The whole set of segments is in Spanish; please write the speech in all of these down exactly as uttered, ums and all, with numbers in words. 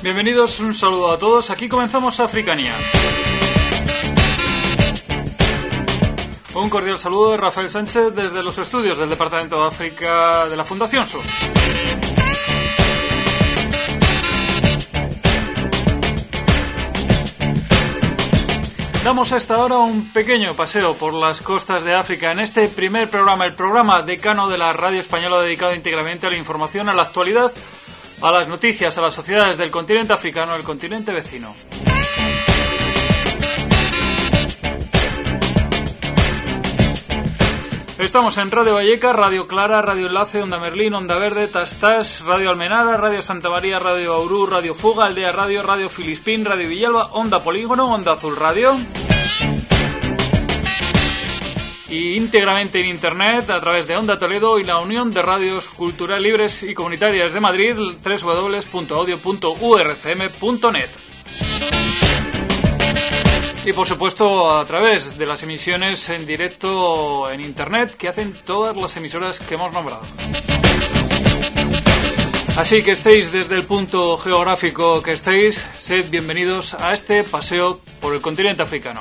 Bienvenidos, un saludo a todos. Aquí comenzamos Africania. Un cordial saludo de Rafael Sánchez desde los estudios del Departamento de África de la Fundación S U. Damos a esta hora un pequeño paseo por las costas de África en este primer programa, el programa decano de la radio española dedicado íntegramente a la información, a la actualidad, a las noticias, a las sociedades del continente africano, el continente vecino. Estamos en Radio Valleca, Radio Clara, Radio Enlace, Onda Merlín, Onda Verde, Tastas, Radio Almenara, Radio Santa María, Radio Aurú, Radio Fuga, Aldea Radio, Radio Filispín, Radio Villalba, Onda Polígono, Onda Azul Radio. Y íntegramente en Internet a través de Onda Toledo y la Unión de Radios Cultural Libres y Comunitarias de Madrid, doble u doble u doble u punto audio punto u r c m punto net. Y por supuesto a través de las emisiones en directo en Internet que hacen todas las emisoras que hemos nombrado. Así que estéis desde el punto geográfico que estéis, sed bienvenidos a este paseo por el continente africano.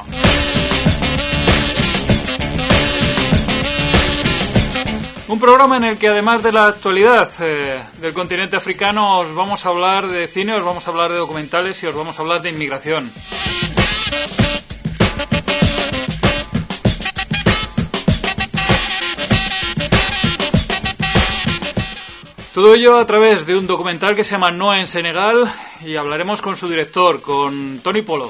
Un programa en el que además de la actualidad eh, del continente africano os vamos a hablar de cine, os vamos a hablar de documentales y os vamos a hablar de inmigración. Todo ello a través de un documental que se llama No en Senegal y hablaremos con su director, con Tony Polo.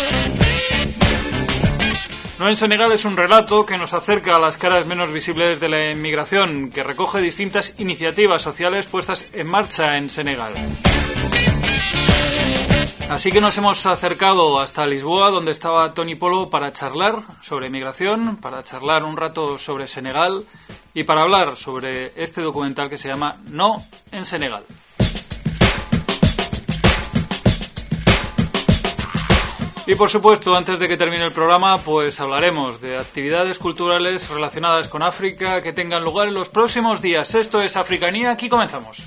No en Senegal es un relato que nos acerca a las caras menos visibles de la inmigración, que recoge distintas iniciativas sociales puestas en marcha en Senegal. Así que nos hemos acercado hasta Lisboa, donde estaba Tony Polo, para charlar sobre inmigración, para charlar un rato sobre Senegal y para hablar sobre este documental que se llama No en Senegal. Y por supuesto, antes de que termine el programa, pues hablaremos de actividades culturales relacionadas con África que tengan lugar en los próximos días. Esto es Africanía, aquí comenzamos.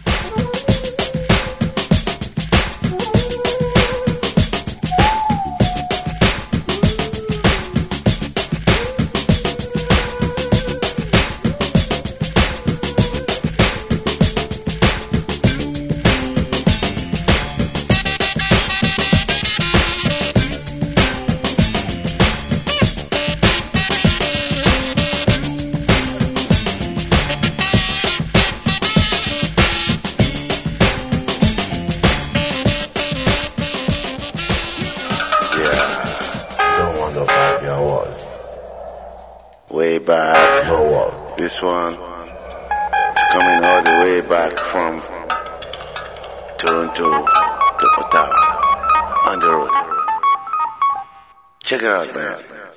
Back, this one is coming all the way back from Toronto to Ottawa on the road. Check it out, man.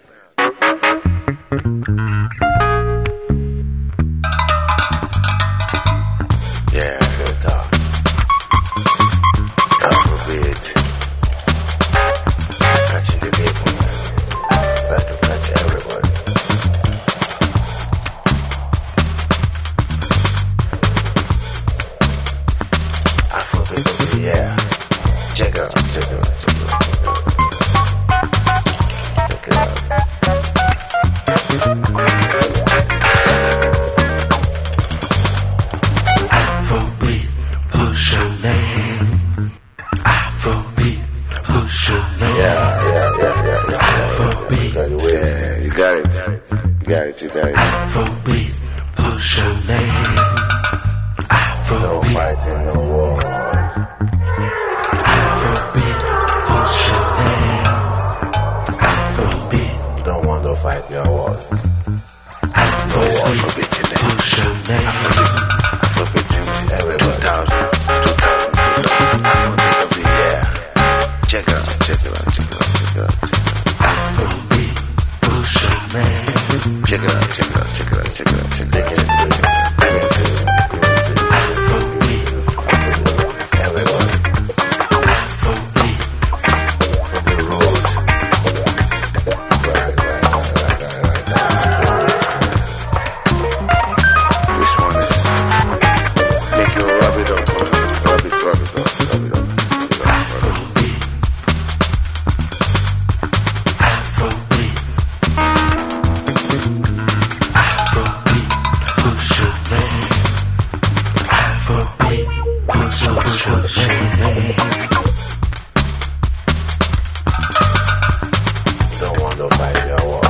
Yeah, good talk. Afrobeat. Catching the people, man. Got to catch everybody. Yeah, check it out, check it out, check it out, check it out. Afrobeat, push your name. Afrobeat, push your name. Yeah, yeah, yeah, yeah, yeah. Afrobeat, yeah, you got it, you got it, you got it. Afrobeat, push your name. Afrobeat, no fighting, no war. Fight your wars. Afrobeat, push your name. Afrobeat, everybody. two thousand, two thousand, Afrobeat of the year. Check it out, check it out, check it out, check it out, check it out. Afrobeat, push your name. Check it out, check it out, check it out, check it out, check it out, check it out, check it out. Afrobeat, everybody. Afrobeat, from the road. Right, right, right, right, right, right. This one is push your leg. Don't want to fight your war.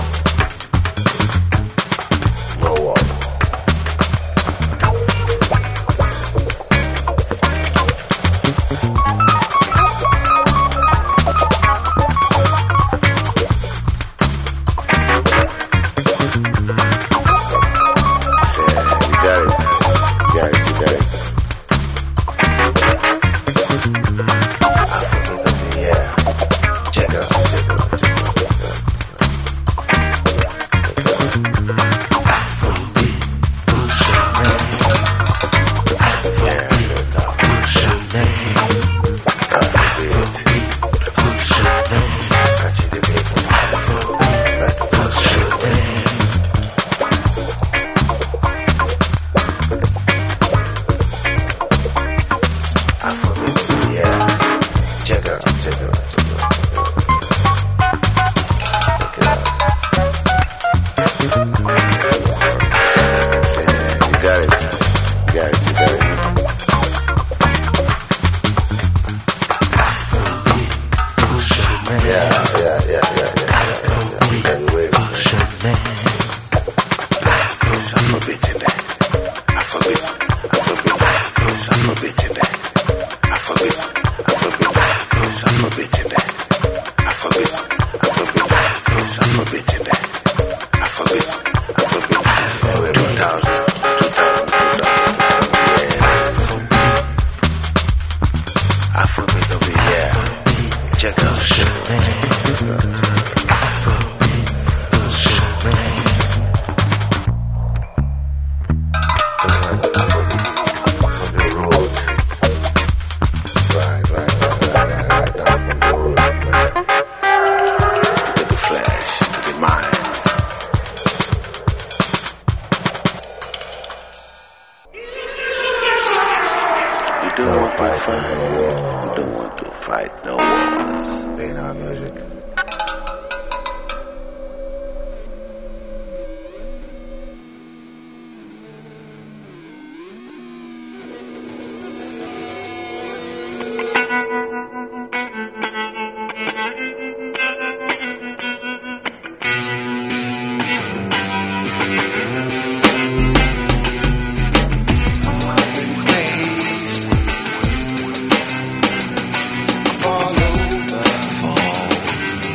No war. Fall over, fall.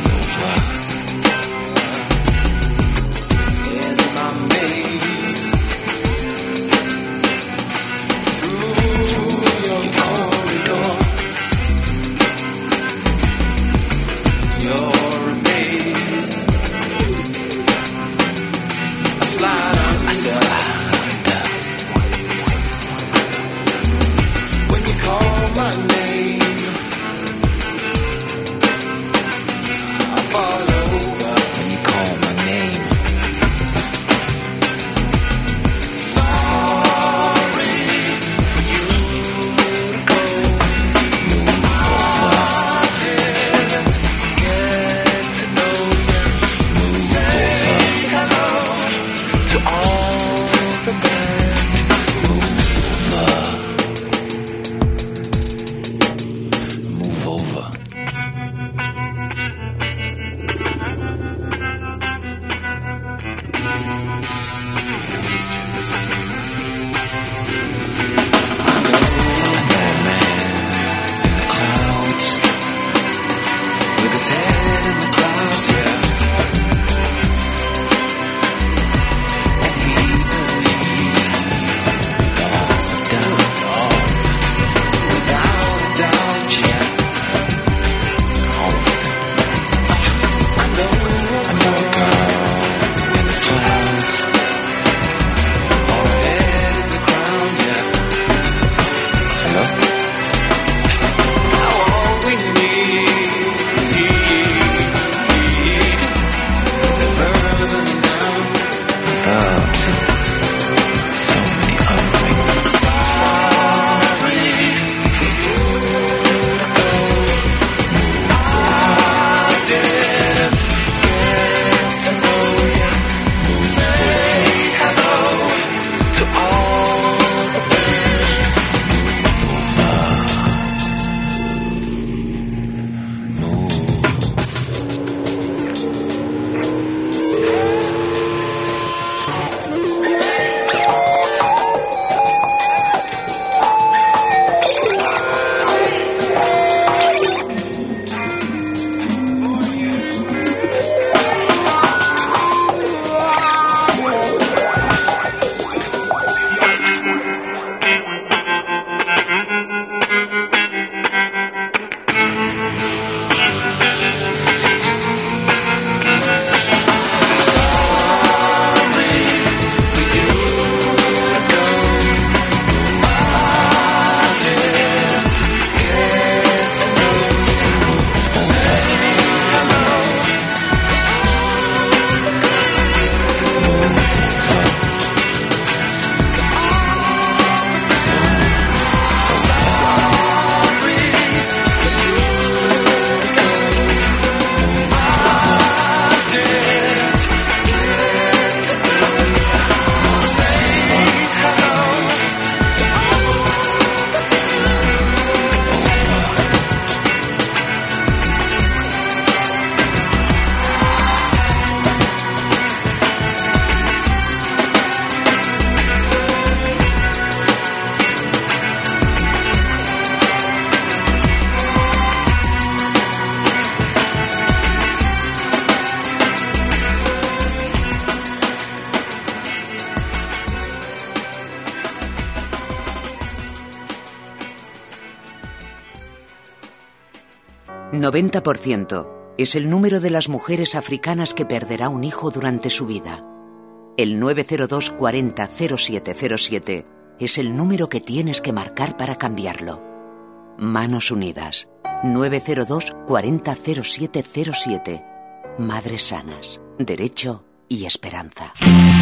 noventa por ciento es el número de las mujeres africanas que perderá un hijo durante su vida. El nueve cero dos cuarenta cero siete cero siete es el número que tienes que marcar para cambiarlo. Manos Unidas. nueve cero dos cuarenta cero siete cero siete. Madres sanas, derecho y esperanza.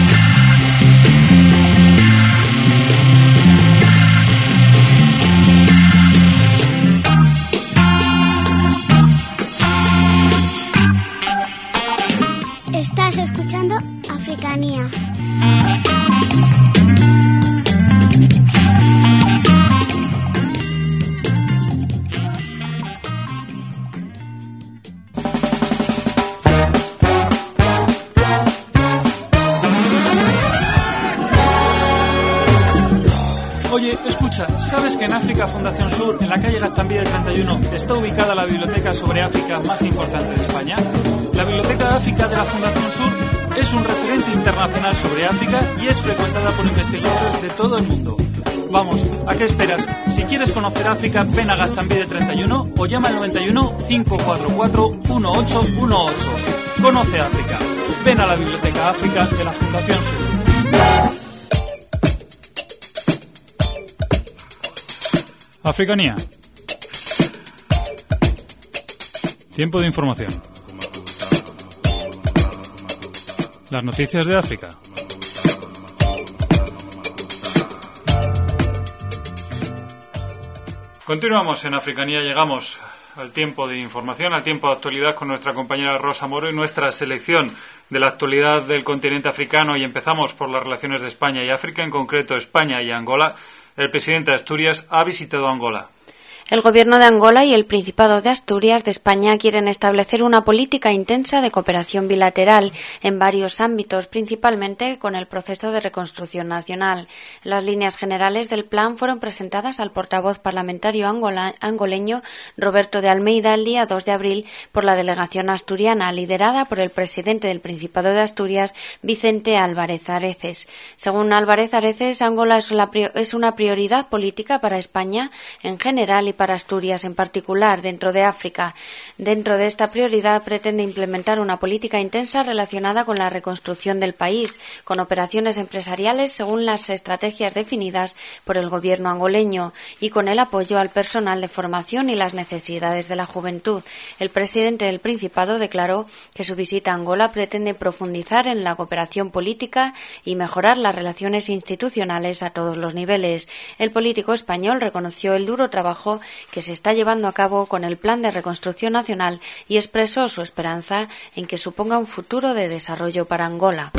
Estás escuchando Africanía. Oye, escucha, ¿sabes que en África Fundación Sur, en la calle Gaztambide treinta y uno, está ubicada la biblioteca sobre África más importante de España? La Biblioteca de África de la Fundación Sur es un referente internacional sobre África y es frecuentada por investigadores de todo el mundo. Vamos, ¿a qué esperas? Si quieres conocer África, ven a Gaztambide treinta y uno o llama al noventa y uno, cinco cuatro cuatro, uno ocho uno ocho. Conoce África. Ven a la Biblioteca África de la Fundación Sur. Africanía. Tiempo de información. Las noticias de África. Continuamos en Africanía, llegamos al tiempo de información, al tiempo de actualidad con nuestra compañera Rosa Moro y nuestra selección de la actualidad del continente africano, y empezamos por las relaciones de España y África, en concreto España y Angola. El presidente de Asturias ha visitado Angola. El Gobierno de Angola y el Principado de Asturias de España quieren establecer una política intensa de cooperación bilateral en varios ámbitos, principalmente con el proceso de reconstrucción nacional. Las líneas generales del plan fueron presentadas al portavoz parlamentario angola, angoleño Roberto de Almeida el día dos de abril por la delegación asturiana, liderada por el presidente del Principado de Asturias, Vicente Álvarez Areces. Según Álvarez Areces, Angola es, la, es una prioridad política para España en general y para Asturias en particular dentro de África. Dentro de esta prioridad pretende implementar una política intensa relacionada con la reconstrucción del país, con operaciones empresariales según las estrategias definidas por el gobierno angoleño y con el apoyo al personal de formación y las necesidades de la juventud. El presidente del Principado declaró que su visita a Angola pretende profundizar en la cooperación política y mejorar las relaciones institucionales a todos los niveles. El político español reconoció el duro trabajo que se está llevando a cabo con el Plan de Reconstrucción Nacional y expresó su esperanza en que suponga un futuro de desarrollo para Angola.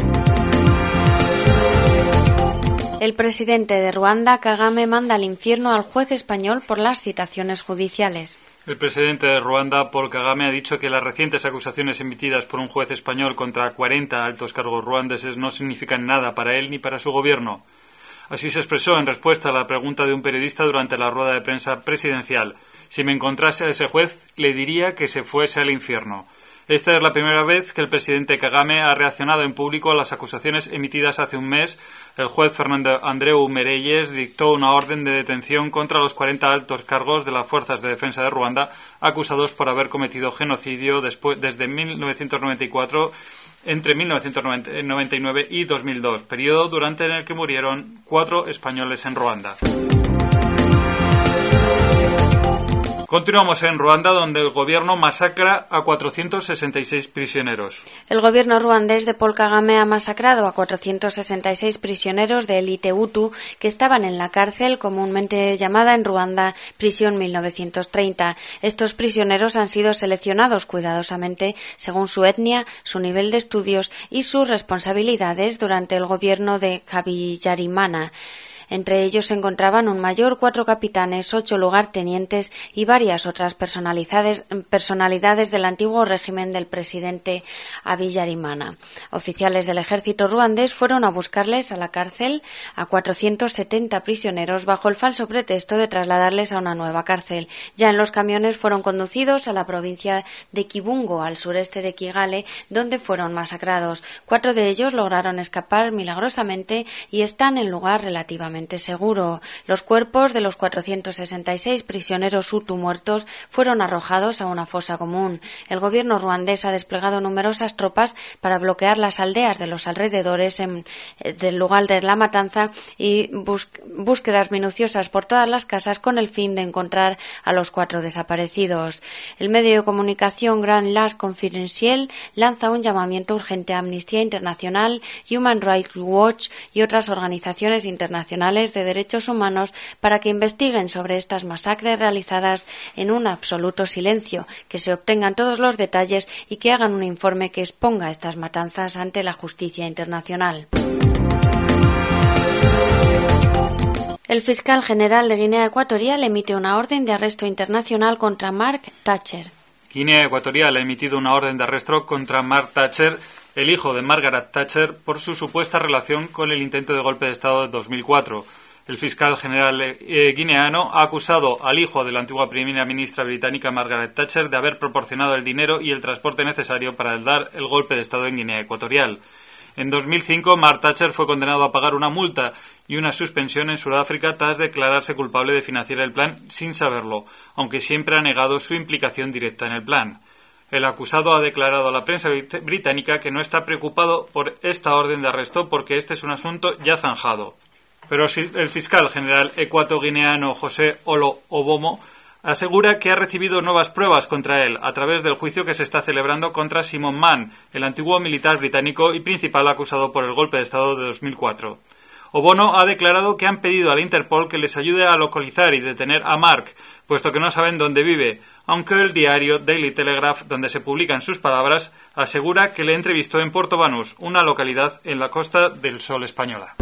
El presidente de Ruanda, Kagame, manda al infierno al juez español por las citaciones judiciales. El presidente de Ruanda, Paul Kagame, ha dicho que las recientes acusaciones emitidas por un juez español contra cuarenta altos cargos ruandeses no significan nada para él ni para su gobierno. Así se expresó en respuesta a la pregunta de un periodista durante la rueda de prensa presidencial. Si me encontrase a ese juez, le diría que se fuese al infierno. Esta es la primera vez que el presidente Kagame ha reaccionado en público a las acusaciones emitidas hace un mes. El juez Fernando Andreu Merelles dictó una orden de detención contra los cuarenta altos cargos de las Fuerzas de Defensa de Ruanda, acusados por haber cometido genocidio después, desde mil novecientos noventa y cuatro entre mil novecientos noventa y nueve y dos mil dos, periodo durante el que murieron cuatro españoles en Ruanda. Continuamos en Ruanda, donde el gobierno masacra a cuatrocientos sesenta y seis prisioneros. El gobierno ruandés de Paul Kagame ha masacrado a cuatrocientos sesenta y seis prisioneros de élite Hutu que estaban en la cárcel comúnmente llamada en Ruanda Prisión mil novecientos treinta. Estos prisioneros han sido seleccionados cuidadosamente según su etnia, su nivel de estudios y sus responsabilidades durante el gobierno de Habyarimana. Entre ellos se encontraban un mayor, cuatro capitanes, ocho lugartenientes y varias otras personalidades, personalidades del antiguo régimen del presidente Habyarimana. Oficiales del ejército ruandés fueron a buscarles a la cárcel a cuatrocientos setenta prisioneros bajo el falso pretexto de trasladarles a una nueva cárcel. Ya en los camiones fueron conducidos a la provincia de Kibungo, al sureste de Kigali, donde fueron masacrados. Cuatro de ellos lograron escapar milagrosamente y están en lugar relativamente completamente seguro. Los cuerpos de los cuatrocientos sesenta y seis prisioneros hutu muertos fueron arrojados a una fosa común. El gobierno ruandés ha desplegado numerosas tropas para bloquear las aldeas de los alrededores en, del lugar de la matanza y bus, búsquedas minuciosas por todas las casas con el fin de encontrar a los cuatro desaparecidos. El medio de comunicación Grand Lac Confidentiel lanza un llamamiento urgente a Amnistía Internacional, Human Rights Watch y otras organizaciones internacionales de derechos humanos para que investiguen sobre estas masacres realizadas en un absoluto silencio, que se obtengan todos los detalles y que hagan un informe que exponga estas matanzas ante la justicia internacional. El fiscal general de Guinea Ecuatorial emite una orden de arresto internacional contra Mark Thatcher. Guinea Ecuatorial ha emitido una orden de arresto contra Mark Thatcher, el hijo de Margaret Thatcher, por su supuesta relación con el intento de golpe de Estado de dos mil cuatro. El fiscal general eh, guineano ha acusado al hijo de la antigua primera ministra británica Margaret Thatcher de haber proporcionado el dinero y el transporte necesario para dar el golpe de Estado en Guinea Ecuatorial. En dos mil cinco, Mark Thatcher fue condenado a pagar una multa y una suspensión en Sudáfrica tras declararse culpable de financiar el plan sin saberlo, aunque siempre ha negado su implicación directa en el plan. El acusado ha declarado a la prensa británica que no está preocupado por esta orden de arresto porque este es un asunto ya zanjado. Pero el fiscal general ecuatoguineano José Olo Obomo asegura que ha recibido nuevas pruebas contra él a través del juicio que se está celebrando contra Simon Mann, el antiguo militar británico y principal acusado por el golpe de Estado de dos mil cuatro. Obono ha declarado que han pedido a la Interpol que les ayude a localizar y detener a Mark, puesto que no saben dónde vive, aunque el diario Daily Telegraph, donde se publican sus palabras, asegura que le entrevistó en Puerto Banús, una localidad en la Costa del Sol española.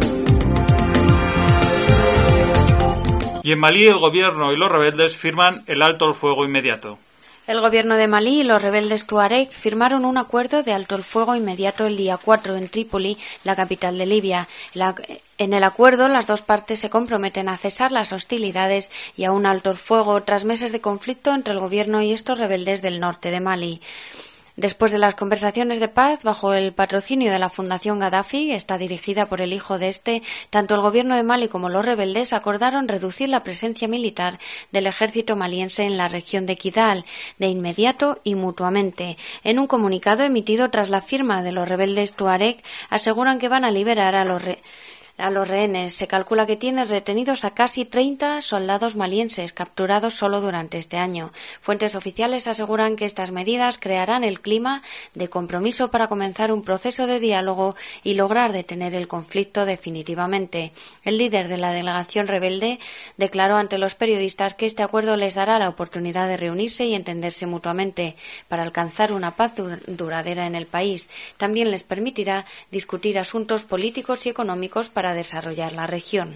Y en Malí el gobierno y los rebeldes firman el alto el fuego inmediato. El gobierno de Malí y los rebeldes tuareg firmaron un acuerdo de alto el fuego inmediato el día cuatro en Trípoli, la capital de Libia. La, en el acuerdo, las dos partes se comprometen a cesar las hostilidades y a un alto el fuego tras meses de conflicto entre el gobierno y estos rebeldes del norte de Malí. Después de las conversaciones de paz, bajo el patrocinio de la Fundación Gaddafi, está dirigida por el hijo de este, tanto el gobierno de Mali como los rebeldes acordaron reducir la presencia militar del ejército maliense en la región de Kidal, de inmediato y mutuamente. En un comunicado emitido tras la firma de los rebeldes tuareg, aseguran que van a liberar a los re- A los rehenes. Se calcula que tiene retenidos a casi treinta soldados malienses capturados solo durante este año. Fuentes oficiales aseguran que estas medidas crearán el clima de compromiso para comenzar un proceso de diálogo y lograr detener el conflicto definitivamente. El líder de la delegación rebelde declaró ante los periodistas que este acuerdo les dará la oportunidad de reunirse y entenderse mutuamente para alcanzar una paz duradera en el país. También les permitirá discutir asuntos políticos y económicos para desarrollar la región.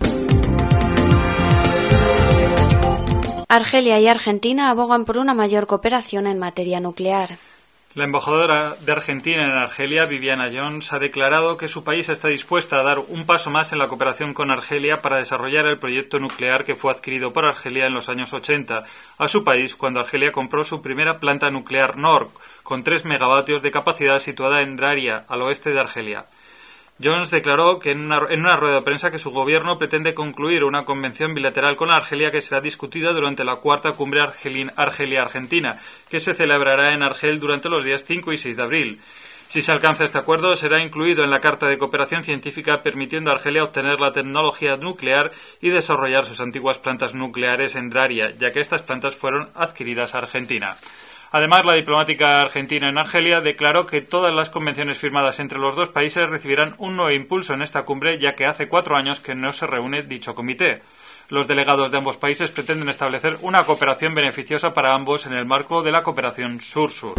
Argelia y Argentina abogan por una mayor cooperación en materia nuclear. La embajadora de Argentina en Argelia, Viviana Jones, ha declarado que su país está dispuesta a dar un paso más en la cooperación con Argelia para desarrollar el proyecto nuclear que fue adquirido por Argelia en los años ochenta a su país cuando Argelia compró su primera planta nuclear Nork, con tres megavatios de capacidad situada en Daria, al oeste de Argelia. Jones declaró que en una, en una rueda de prensa que su gobierno pretende concluir una convención bilateral con Argelia que será discutida durante la cuarta cumbre Argelia-Argentina, que se celebrará en Argel durante los días cinco y seis de abril. Si se alcanza este acuerdo, será incluido en la Carta de Cooperación Científica, permitiendo a Argelia obtener la tecnología nuclear y desarrollar sus antiguas plantas nucleares en Daria, ya que estas plantas fueron adquiridas a Argentina. Además, la diplomática argentina en Argelia declaró que todas las convenciones firmadas entre los dos países recibirán un nuevo impulso en esta cumbre, ya que hace cuatro años que no se reúne dicho comité. Los delegados de ambos países pretenden establecer una cooperación beneficiosa para ambos en el marco de la cooperación sur-sur.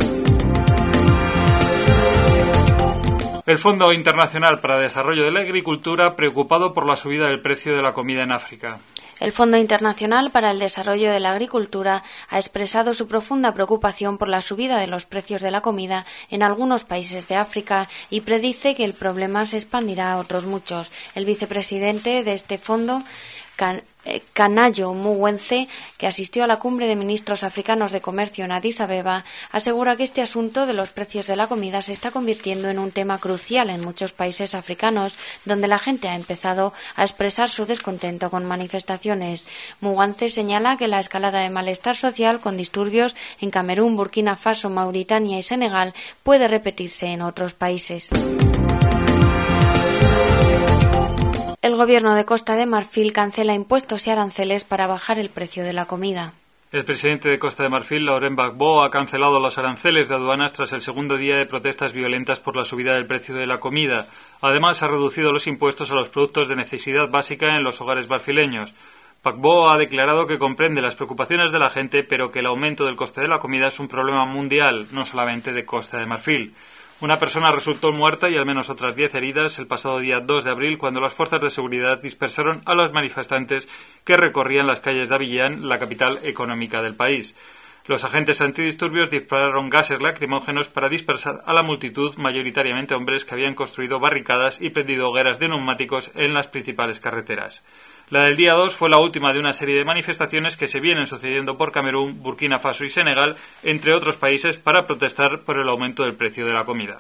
El Fondo Internacional para el Desarrollo de la Agricultura, preocupado por la subida del precio de la comida en África. El Fondo Internacional para el Desarrollo de la Agricultura ha expresado su profunda preocupación por la subida de los precios de la comida en algunos países de África y predice que el problema se expandirá a otros muchos. El vicepresidente de este fondo, Can Canayo Muwense, que asistió a la cumbre de ministros africanos de comercio en Addis Abeba, asegura que este asunto de los precios de la comida se está convirtiendo en un tema crucial en muchos países africanos, donde la gente ha empezado a expresar su descontento con manifestaciones. Muwense señala que la escalada de malestar social con disturbios en Camerún, Burkina Faso, Mauritania y Senegal puede repetirse en otros países. El gobierno de Costa de Marfil cancela impuestos y aranceles para bajar el precio de la comida. El presidente de Costa de Marfil, Laurent Gbagbo, ha cancelado los aranceles de aduanas tras el segundo día de protestas violentas por la subida del precio de la comida. Además, ha reducido los impuestos a los productos de necesidad básica en los hogares marfileños. Gbagbo ha declarado que comprende las preocupaciones de la gente, pero que el aumento del coste de la comida es un problema mundial, no solamente de Costa de Marfil. Una persona resultó muerta y al menos otras diez heridas el pasado día dos de abril cuando las fuerzas de seguridad dispersaron a los manifestantes que recorrían las calles de Abiyán, la capital económica del país. Los agentes antidisturbios dispararon gases lacrimógenos para dispersar a la multitud, mayoritariamente hombres que habían construido barricadas y prendido hogueras de neumáticos en las principales carreteras. La del día dos fue la última de una serie de manifestaciones que se vienen sucediendo por Camerún, Burkina Faso y Senegal, entre otros países, para protestar por el aumento del precio de la comida.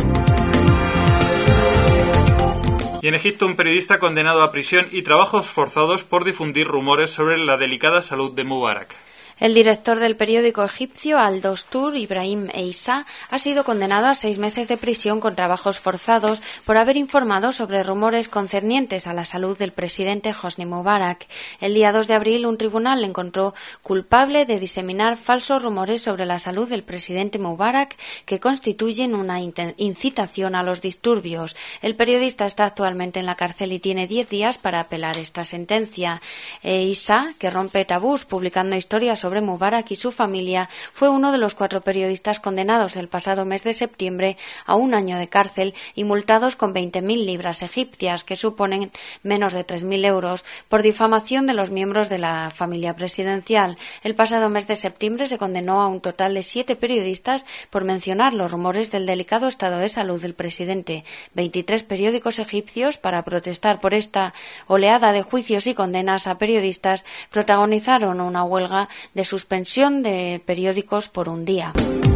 Y en Egipto, un periodista condenado a prisión y trabajos forzados por difundir rumores sobre la delicada salud de Mubarak. El director del periódico egipcio Al Dostur, Ibrahim Eissa, ha sido condenado a seis meses de prisión con trabajos forzados por haber informado sobre rumores concernientes a la salud del presidente Hosni Mubarak. El día dos de abril, un tribunal le encontró culpable de diseminar falsos rumores sobre la salud del presidente Mubarak que constituyen una incitación a los disturbios. El periodista está actualmente en la cárcel y tiene diez días para apelar esta sentencia. Eissa, que rompe tabús publicando historias sobre sobre Mubarak y su familia, fue uno de los cuatro periodistas condenados el pasado mes de septiembre a un año de cárcel y multados con veinte mil libras egipcias, que suponen menos de tres mil euros, por difamación de los miembros de la familia presidencial. El pasado mes de septiembre se condenó a un total de siete periodistas por mencionar los rumores del delicado estado de salud del presidente. veintitrés periódicos egipcios, para protestar por esta oleada de juicios y condenas a periodistas, protagonizaron una huelga de suspensión de periódicos por un día.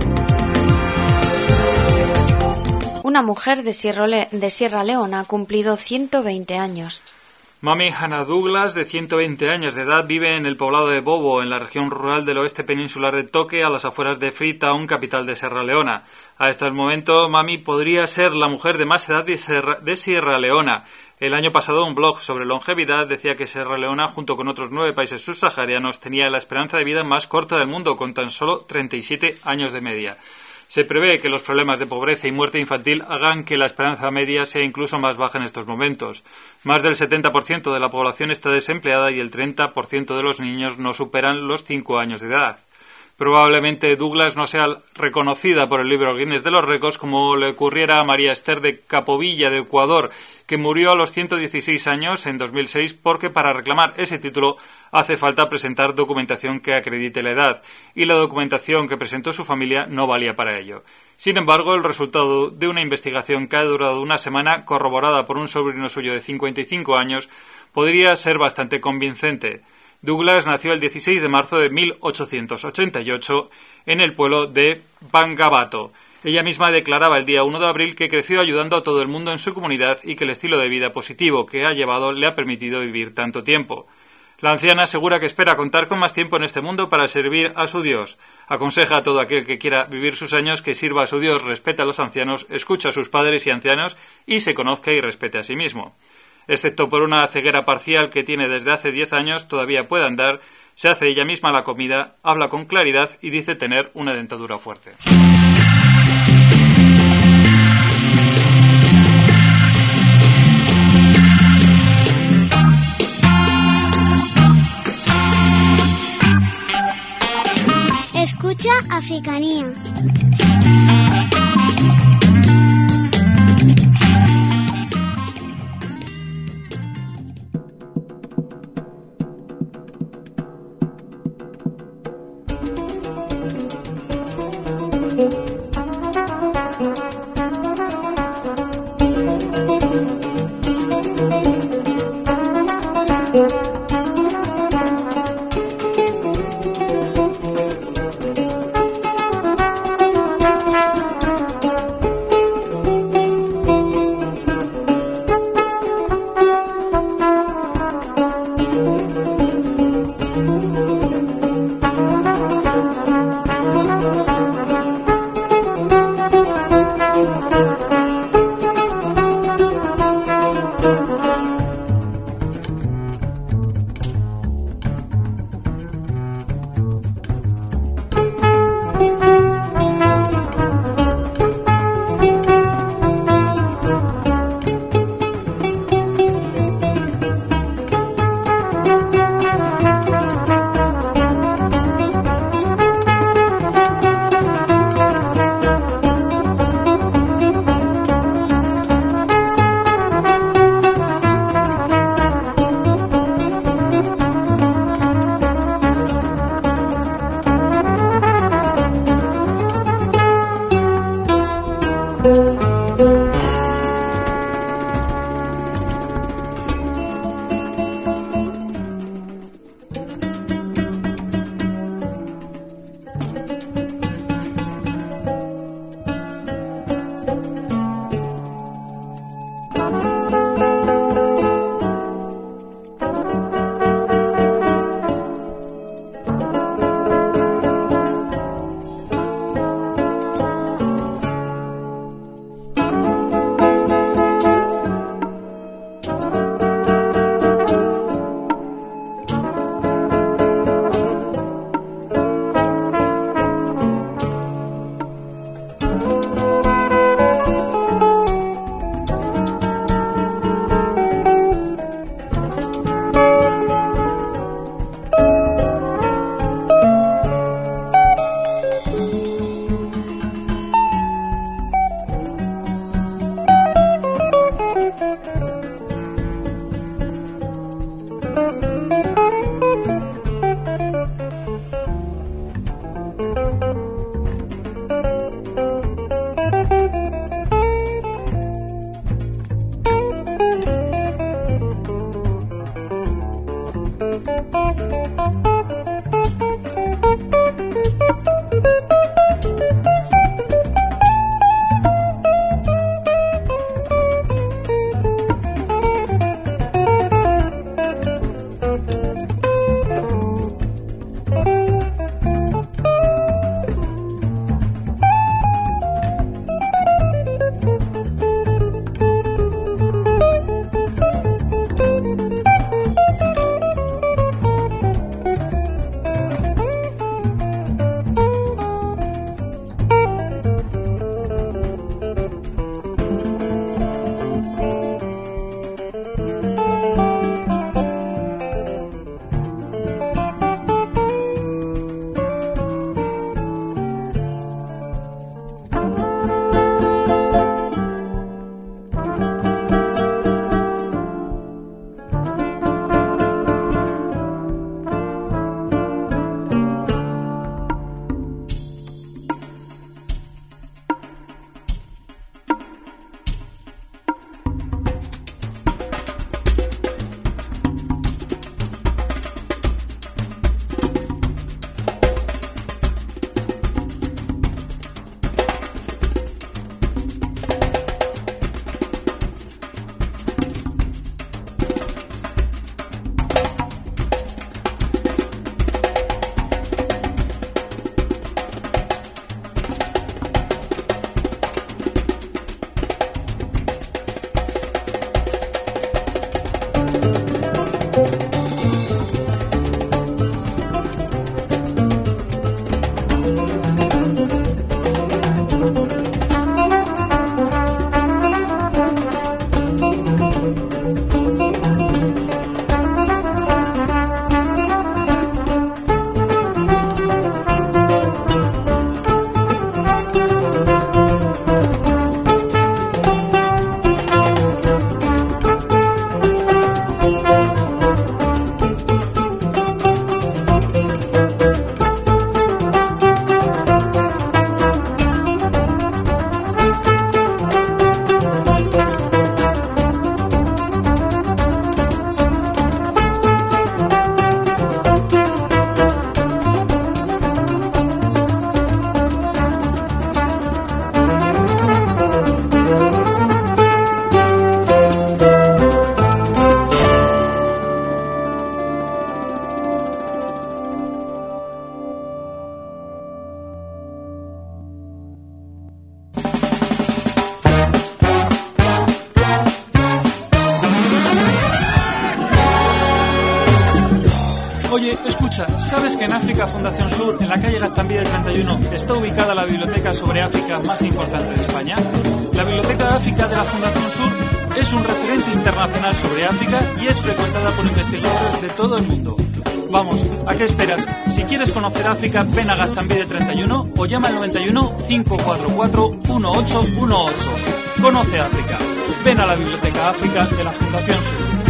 Una mujer de Sierra, Le- de Sierra Leona ha cumplido ciento veinte años. Mami Hannah Douglas, de ciento veinte años de edad, vive en el poblado de Bobo, en la región rural del oeste peninsular de Toque, a las afueras de Freetown, capital de Sierra Leona. A este momento, Mami podría ser la mujer de más edad de Sierra, de Sierra Leona. El año pasado, un blog sobre longevidad decía que Sierra Leona, junto con otros nueve países subsaharianos, tenía la esperanza de vida más corta del mundo, con tan solo treinta y siete años de media. Se prevé que los problemas de pobreza y muerte infantil hagan que la esperanza media sea incluso más baja en estos momentos. Más del setenta por ciento de la población está desempleada y el treinta por ciento de los niños no superan los cinco años de edad. Probablemente Douglas no sea reconocida por el libro Guinness de los récords como le ocurriera a María Esther de Capovilla de Ecuador, que murió a los ciento dieciséis años en dos mil seis porque para reclamar ese título hace falta presentar documentación que acredite la edad, y la documentación que presentó su familia no valía para ello. Sin embargo, el resultado de una investigación que ha durado una semana, corroborada por un sobrino suyo de cincuenta y cinco años, podría ser bastante convincente. Douglas nació el dieciséis de marzo de mil ochocientos ochenta y ocho en el pueblo de Bangabato. Ella misma declaraba el día uno de abril que creció ayudando a todo el mundo en su comunidad y que el estilo de vida positivo que ha llevado le ha permitido vivir tanto tiempo. La anciana asegura que espera contar con más tiempo en este mundo para servir a su Dios. Aconseja a todo aquel que quiera vivir sus años que sirva a su Dios, respete a los ancianos, escuche a sus padres y ancianos y se conozca y respete a sí mismo. Excepto por una ceguera parcial que tiene desde hace diez años, todavía puede andar, se hace ella misma la comida, habla con claridad y dice tener una dentadura fuerte. Escucha Africanía. Oye, escucha, ¿sabes que en África Fundación Sur, en la calle Gaztambide treinta y uno, está ubicada la biblioteca sobre África más importante de España? La Biblioteca de África de la Fundación Sur es un referente internacional sobre África y es frecuentada por investigadores de todo el mundo. Vamos, ¿a qué esperas? Si quieres conocer África, ven a Gaztambide treinta y uno o llama al noventa y uno, cinco cuatro cuatro, uno ocho uno ocho. Conoce África. Ven a la Biblioteca África de la Fundación Sur.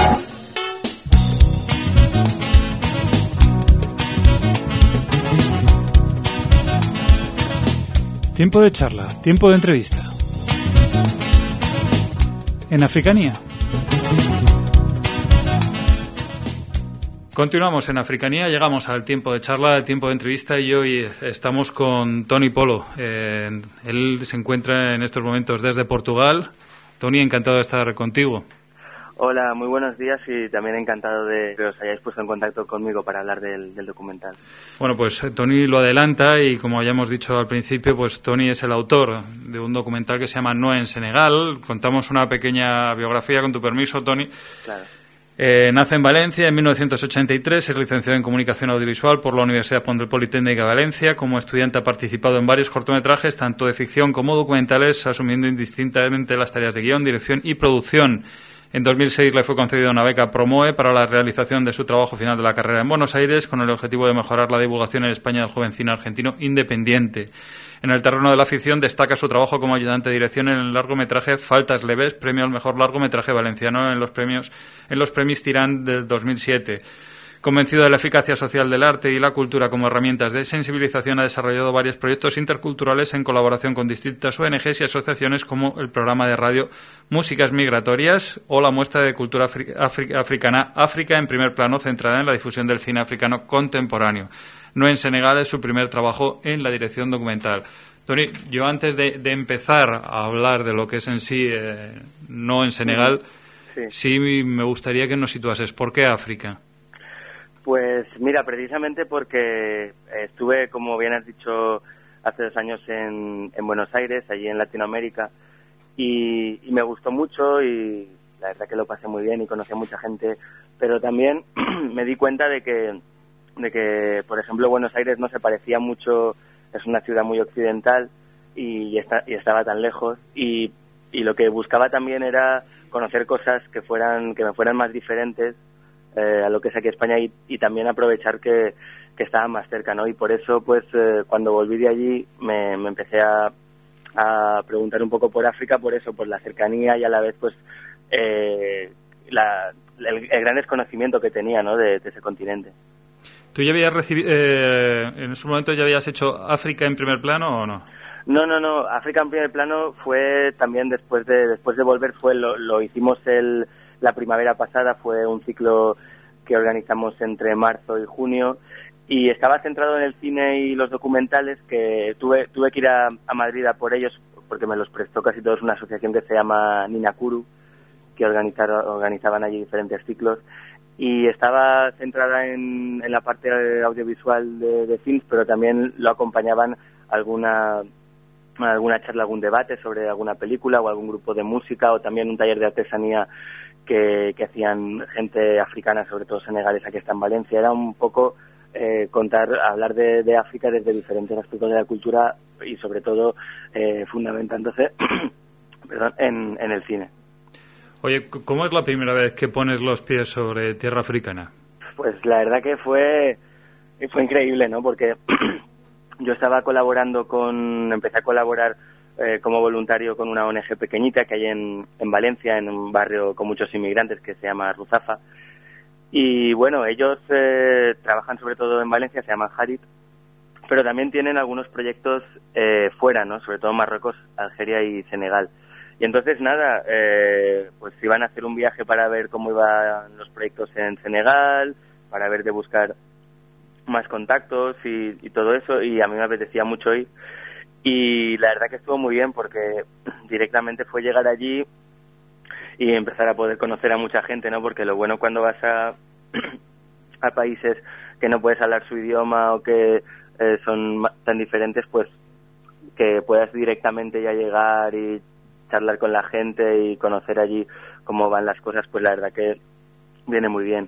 Tiempo de charla, tiempo de entrevista. En Africanía. Continuamos en Africanía, llegamos al tiempo de charla, al tiempo de entrevista y hoy estamos con Tony Polo. Eh, él se encuentra en estos momentos desde Portugal. Tony, encantado de estar contigo. Hola, muy buenos días y también encantado de que os hayáis puesto en contacto conmigo para hablar del, del documental. Bueno, pues Tony lo adelanta y como ya hemos dicho al principio, pues Tony es el autor de un documental que se llama No en Senegal. Contamos una pequeña biografía, con tu permiso, Tony. Claro. Eh, nace en Valencia en mil novecientos ochenta y tres, es licenciado en Comunicación Audiovisual por la Universidad Politécnica de Valencia. Como estudiante ha participado en varios cortometrajes, tanto de ficción como documentales, asumiendo indistintamente las tareas de guión, dirección y producción. En dos mil seis le fue concedida una beca Promoe para la realización de su trabajo final de la carrera en Buenos Aires, con el objetivo de mejorar la divulgación en España del joven cine argentino independiente. En el terreno de la ficción destaca su trabajo como ayudante de dirección en el largometraje Faltas leves, premio al mejor largometraje valenciano en los premios en los Premis Tirán del dos mil siete. Convencido de la eficacia social del arte y la cultura como herramientas de sensibilización, ha desarrollado varios proyectos interculturales en colaboración con distintas O N Ges y asociaciones, como el programa de radio Músicas Migratorias o la muestra de cultura afri- afri- africana África en primer plano, centrada en la difusión del cine africano contemporáneo. No en Senegal es su primer trabajo en la dirección documental. Toni, yo antes de, de empezar a hablar de lo que es en sí eh, No en Senegal, sí. sí me gustaría que nos situases. ¿Por qué África? Pues mira, precisamente porque estuve, como bien has dicho, hace dos años en, en Buenos Aires, allí en Latinoamérica, y, y me gustó mucho y la verdad que lo pasé muy bien y conocí a mucha gente, pero también me di cuenta de que, de que, por ejemplo, Buenos Aires no se parecía mucho, es una ciudad muy occidental y, está, y estaba tan lejos, y, y lo que buscaba también era conocer cosas que fueran que me fueran más diferentes Eh, a lo que es aquí España y, y también aprovechar que, que estaba más cerca, ¿no? Y por eso, pues, eh, cuando volví de allí me, me empecé a, a preguntar un poco por África, por eso, por la cercanía y a la vez, pues, eh, la, el, el gran desconocimiento que tenía, ¿no?, de, de ese continente. ¿Tú ya habías recibido, eh, en ese momento ya habías hecho África en primer plano o no? No, no, no. África en primer plano fue también después de después de volver, fue lo, lo hicimos el la primavera pasada, fue un ciclo que organizamos entre marzo y junio y estaba centrado en el cine y los documentales, que tuve tuve que ir a, a Madrid a por ellos porque me los prestó casi todos una asociación que se llama Ninakuru, que organizaron, organizaban allí diferentes ciclos, y estaba centrada en, en la parte audiovisual de, de films, pero también lo acompañaban alguna alguna charla, algún debate sobre alguna película o algún grupo de música, o también un taller de artesanía que, que hacían gente africana, sobre todo senegalesa, que está en Valencia. Era un poco eh, contar, hablar de, de África desde diferentes aspectos de la cultura y sobre todo eh, fundamentándose perdón, en, en el cine. Oye, ¿cómo es la primera vez que pones los pies sobre tierra africana? Pues la verdad que fue, fue increíble, ¿no? Porque yo estaba colaborando con, empecé a colaborar eh, como voluntario con una O N Ge pequeñita que hay en, en Valencia, en un barrio con muchos inmigrantes que se llama Ruzafa. Y bueno, ellos eh, trabajan sobre todo en Valencia, se llaman Harit, pero también tienen algunos proyectos eh, fuera, ¿no? Sobre todo Marruecos, Algeria y Senegal. Y entonces nada, eh, pues iban a hacer un viaje para ver cómo iban los proyectos en Senegal, para ver de buscar más contactos y, y todo eso, y a mí me apetecía mucho ir. Y la verdad que estuvo muy bien porque directamente fue llegar allí y empezar a poder conocer a mucha gente, ¿no? Porque lo bueno cuando vas a, a países que no puedes hablar su idioma o que eh, son tan diferentes, pues que puedas directamente ya llegar y charlar con la gente y conocer allí cómo van las cosas, pues la verdad que viene muy bien.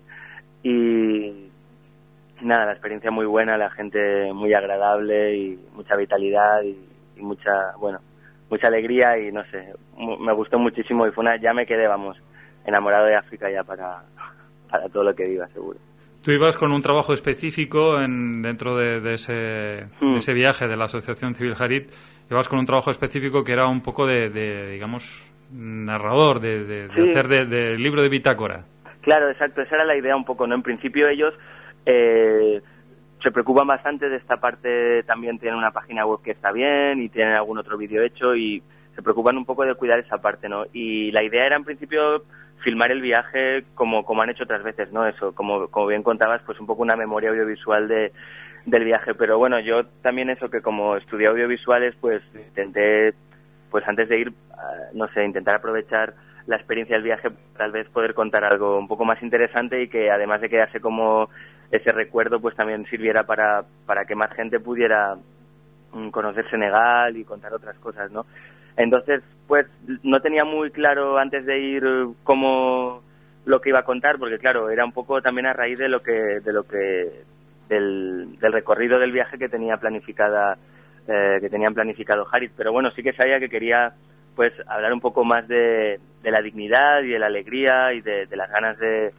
Y nada, la experiencia muy buena, la gente muy agradable y mucha vitalidad y, y mucha, bueno, mucha alegría y no sé, me gustó muchísimo y fue una, ya me quedé, vamos, enamorado de África ya para, para todo lo que viva, seguro. Tú ibas con un trabajo específico en, dentro de, de, ese, mm. de ese viaje de la Asociación Civil Harit, ibas con un trabajo específico que era un poco de, de digamos, narrador, de, de, de sí. hacer de, de libro de bitácora. Claro, exacto, esa era la idea un poco, ¿no? En principio ellos eh, se preocupan bastante de esta parte, también tienen una página web que está bien y tienen algún otro vídeo hecho y se preocupan un poco de cuidar esa parte, ¿no? Y la idea era en principio filmar el viaje como como han hecho otras veces, ¿no? Eso, como como bien contabas, pues un poco una memoria audiovisual de del viaje, pero bueno, yo también eso, que como estudié audiovisuales, pues intenté, pues antes de ir, no sé, intentar aprovechar la experiencia del viaje, tal vez poder contar algo un poco más interesante y que además de quedarse como ese recuerdo, pues también sirviera para para que más gente pudiera conocer Senegal y contar otras cosas, ¿no? Entonces, pues no tenía muy claro antes de ir cómo lo que iba a contar, porque claro, era un poco también a raíz de lo que de lo que del, del recorrido del viaje que tenía planificada eh, que tenían planificado Harit, pero bueno, sí que sabía que quería pues hablar un poco más de, de la dignidad y de la alegría y de, de las ganas de,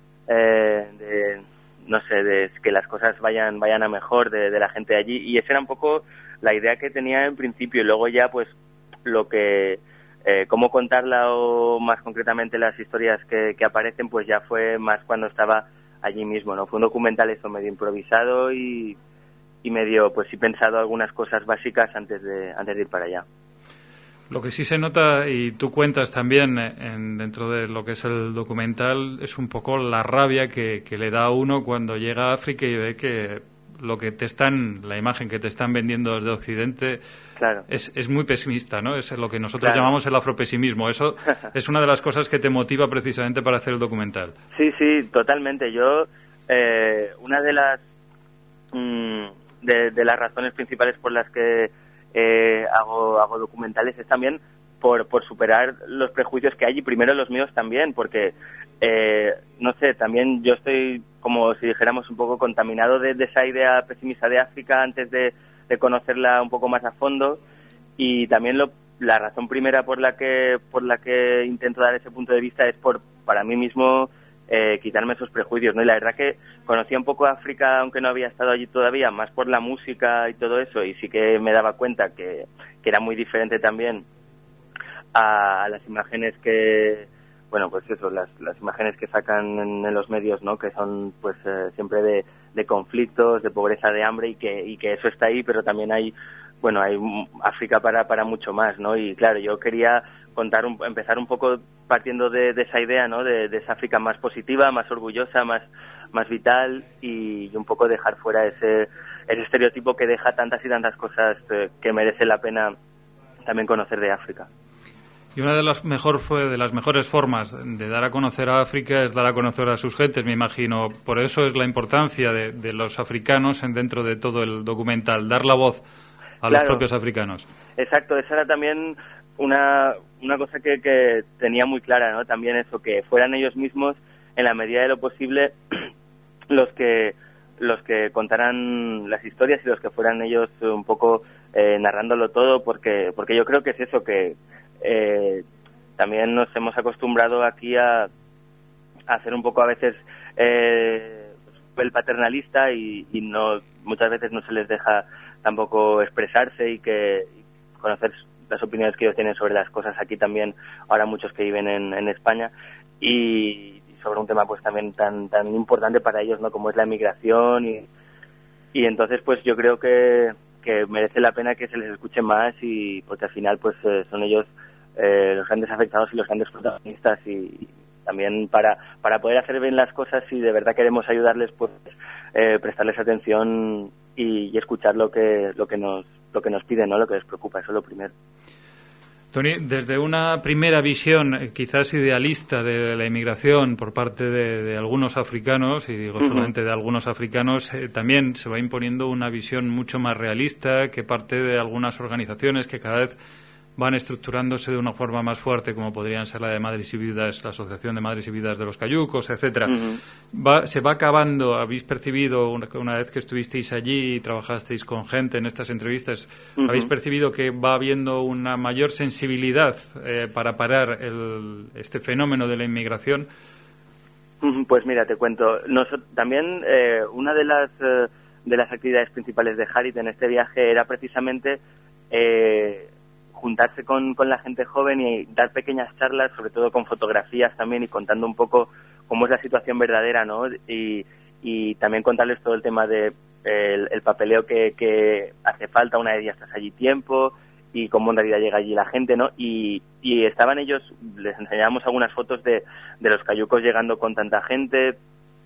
eh, de, no sé, de que las cosas vayan vayan a mejor de, de la gente de allí. Y esa era un poco la idea que tenía en principio, y luego ya pues lo que, eh, cómo contarla o más concretamente las historias que, que aparecen, pues ya fue más cuando estaba allí mismo, ¿no? Fue un documental eso medio improvisado y, y medio, pues sí pensado algunas cosas básicas antes de, antes de ir para allá. Lo que sí se nota, y tú cuentas también en, dentro de lo que es el documental, es un poco la rabia que, que le da a uno cuando llega a África y ve que lo que te están, la imagen que te están vendiendo desde Occidente, claro, es, es muy pesimista, ¿no? Es lo que nosotros claro. llamamos el afropesimismo. Eso es una de las cosas que te motiva precisamente para hacer el documental. Sí, sí, totalmente. Yo, eh, una de las mmm, de, de las razones principales por las que eh, hago hago documentales es también por por superar los prejuicios que hay, y primero los míos también, porque eh, no sé, también yo estoy como si dijéramos un poco contaminado de, de esa idea pesimista de África antes de, de conocerla un poco más a fondo, y también lo, la razón primera por la que por la que intento dar ese punto de vista es por para mí mismo eh, quitarme esos prejuicios, ¿no? Y la verdad que conocía un poco África, aunque no había estado allí todavía, más por la música y todo eso, y sí que me daba cuenta que, que era muy diferente también a, a las imágenes que, bueno, pues eso, las, las imágenes que sacan en, en los medios, ¿no? Que son pues eh, siempre de, de conflictos, de pobreza, de hambre, y que, y que eso está ahí, pero también hay, bueno, hay África para, para mucho más, ¿no? Y claro, yo quería contar, un, empezar un poco partiendo de, de esa idea, ¿no? De, de esa África más positiva, más orgullosa, más, más vital, y, y un poco dejar fuera ese, ese estereotipo que deja tantas y tantas cosas eh, que merece la pena también conocer de África. Y una de las mejor fue de las mejores formas de dar a conocer a África es dar a conocer a sus gentes, me imagino. Por eso es la importancia de, de los africanos en, dentro de todo el documental, dar la voz a claro, los propios africanos. Exacto, esa era también una una cosa que, que tenía muy clara, ¿no? También eso, que fueran ellos mismos, en la medida de lo posible, los que los que contaran las historias y los que fueran ellos un poco eh, narrándolo todo, porque porque yo creo que es eso, que eh, también nos hemos acostumbrado aquí a, a hacer un poco a veces eh, el paternalista, y, y no muchas veces no se les deja tampoco expresarse y que y conocer las opiniones que ellos tienen sobre las cosas aquí también, ahora muchos que viven en, en España, y, y sobre un tema pues también tan tan importante para ellos, ¿no? Como es la migración, y, y entonces pues yo creo que, que merece la pena que se les escuche más, y porque al final pues eh, son ellos eh, los grandes afectados y los grandes protagonistas, y, y también para para poder hacer bien las cosas, si de verdad queremos ayudarles, pues eh, prestarles atención y, y escuchar lo que lo que nos lo que nos piden, ¿no? Lo que les preocupa, eso es lo primero. Tony, desde una primera visión eh, quizás idealista de la inmigración por parte de, de algunos africanos, y digo solamente uh-huh. de algunos africanos, eh, también se va imponiendo una visión mucho más realista que parte de algunas organizaciones que cada vez van estructurándose de una forma más fuerte, como podrían ser la de Madres y Viudas, la Asociación de Madres y Viudas de los Cayucos, etcétera. Uh-huh. Va, se va acabando, habéis percibido, una, una vez que estuvisteis allí y trabajasteis con gente en estas entrevistas, uh-huh. habéis percibido que va habiendo una mayor sensibilidad eh, para parar el, este fenómeno de la inmigración. Pues mira, te cuento. Nos, también eh, una de las eh, de las actividades principales de Harit en este viaje era precisamente eh, juntarse con, con la gente joven y dar pequeñas charlas, sobre todo con fotografías también, y contando un poco cómo es la situación verdadera, ¿no? Y, y también contarles todo el tema de el, el papeleo que, que hace falta una vez ya estás allí tiempo, y cómo en realidad llega allí la gente, ¿no? Y, y estaban ellos, les enseñábamos algunas fotos de, de los cayucos llegando con tanta gente,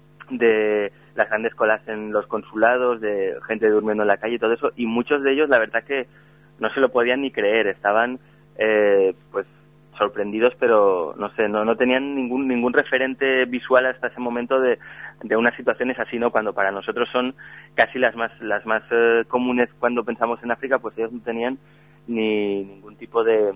de las grandes colas en los consulados, de gente durmiendo en la calle y todo eso, y muchos de ellos la verdad que no se lo podían ni creer, estaban eh, pues sorprendidos, pero no sé, no no tenían ningún ningún referente visual hasta ese momento de, de unas situaciones así, ¿no? Cuando para nosotros son casi las más las más eh, comunes cuando pensamos en África, pues ellos no tenían ni ningún tipo de